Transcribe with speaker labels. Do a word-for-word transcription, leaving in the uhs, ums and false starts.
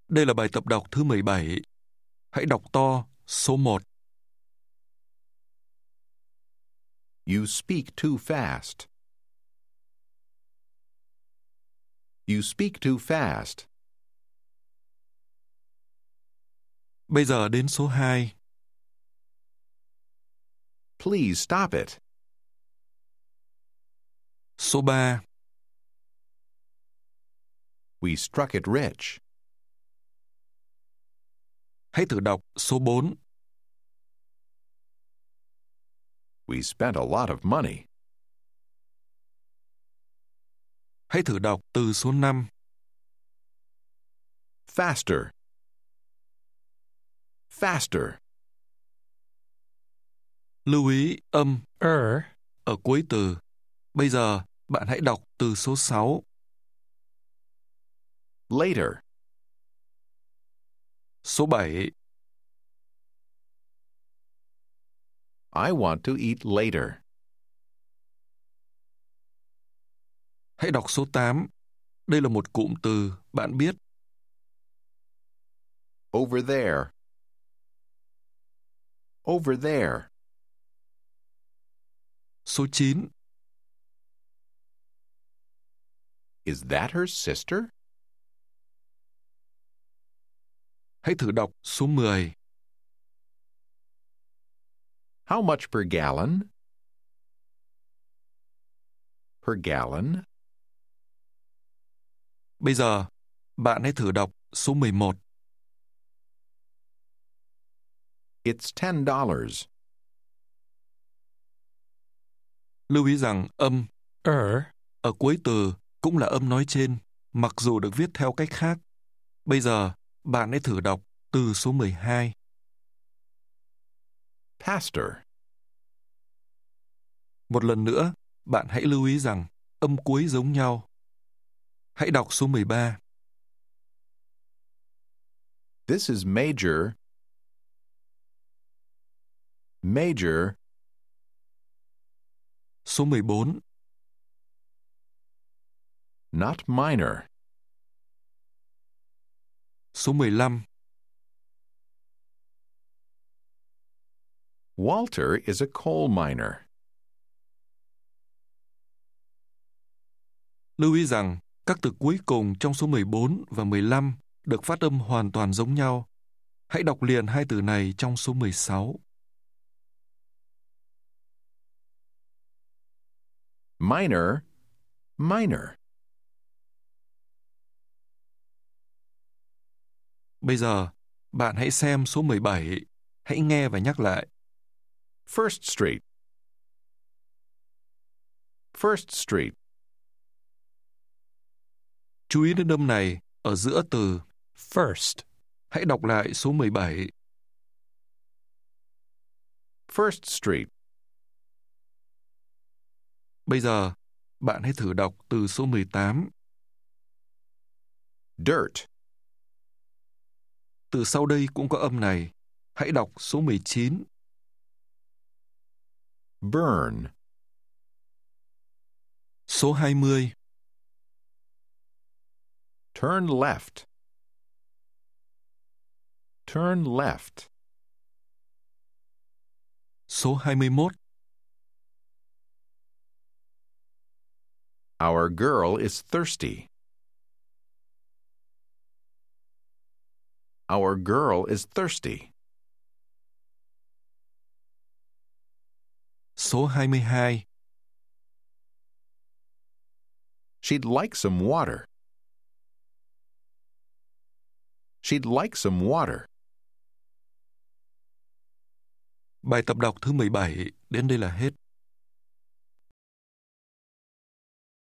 Speaker 1: Đây là bài tập đọc thứ mười bảy. Hãy đọc to số một.
Speaker 2: You speak too fast. You speak too fast.
Speaker 1: Bây giờ đến số hai.
Speaker 2: Please stop it.
Speaker 1: Số ba.
Speaker 2: We struck it rich.
Speaker 1: Hãy thử đọc số bốn.
Speaker 2: We spent a lot of money.
Speaker 1: Hãy thử đọc từ số năm.
Speaker 2: Faster. Faster.
Speaker 1: Lưu ý âm er ở cuối từ. Bây giờ bạn hãy đọc từ số sáu.
Speaker 2: Later.
Speaker 1: Số bảy.
Speaker 2: I want to eat later.
Speaker 1: Hãy đọc số tám. Đây là một cụm từ bạn biết.
Speaker 2: Over there. Over there.
Speaker 1: Số chín.
Speaker 2: Is that her sister?
Speaker 1: Hãy thử đọc số mười.
Speaker 2: How much per gallon? Per gallon.
Speaker 1: Bây giờ, bạn hãy thử đọc số mười một.
Speaker 2: It's ten dollars.
Speaker 1: Lưu ý rằng âm er ở cuối từ cũng là âm nói trên, mặc dù được viết theo cách khác. Bây giờ, bạn hãy thử đọc từ số mười hai.
Speaker 2: Pastor.
Speaker 1: Một lần nữa, bạn hãy lưu ý rằng âm cuối giống nhau. Hãy đọc số mười ba.
Speaker 2: This is major. Major.
Speaker 1: Số mười bốn.
Speaker 2: Not minor.
Speaker 1: Số mười lăm.
Speaker 2: Walter is a coal miner.
Speaker 1: Lưu ý rằng các từ cuối cùng trong số mười bốn và mười lăm được phát âm hoàn toàn giống nhau. Hãy đọc liền hai từ này trong số mười sáu.
Speaker 2: Minor. Minor.
Speaker 1: Bây giờ, bạn hãy xem số mười bảy. Hãy nghe và nhắc lại.
Speaker 2: First Street. First Street.
Speaker 1: Chú ý đến âm này ở giữa từ first. Hãy đọc lại số mười bảy.
Speaker 2: First Street.
Speaker 1: Bây giờ, bạn hãy thử đọc từ số mười tám.
Speaker 2: Dirt.
Speaker 1: Từ sau đây cũng có âm này. Hãy đọc số mười chín.
Speaker 2: Burn.
Speaker 1: Số hai mươi.
Speaker 2: Turn left. Turn left.
Speaker 1: Số hai mươi mốt.
Speaker 2: Our girl is thirsty. Our girl is thirsty.
Speaker 1: Số hai mươi hai.
Speaker 2: She'd like some water. She'd like some water.
Speaker 1: Bài tập đọc thứ mười bảy đến đây là hết.